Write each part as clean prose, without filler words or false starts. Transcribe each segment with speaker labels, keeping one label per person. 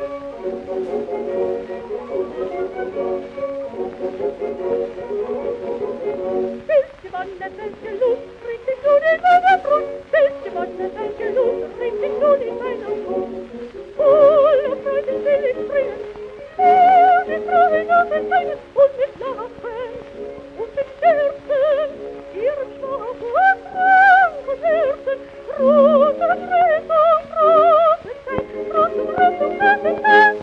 Speaker 1: Welche Wonne, welche Lust, richtig nun in meiner Brust, welche Wonne, welche Lust, richtig nun in meiner Brust. Voller Freude will ich springen, die Freude auf den Beinen und mit Lachen und mit Scherzen, ihren schwachen, kranken Herzen, große Rettung, große Zeit, große Zeit.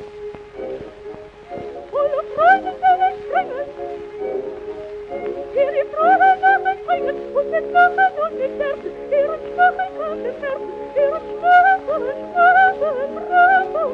Speaker 1: Voller Freude will ich springen, die Freude auf den Beinen und mit Lachen und mit Scherzen, ihren schwachen, kranken Herzen, ihren schwachen, Rettung.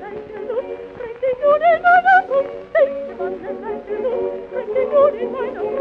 Speaker 1: Bring the moon in meiner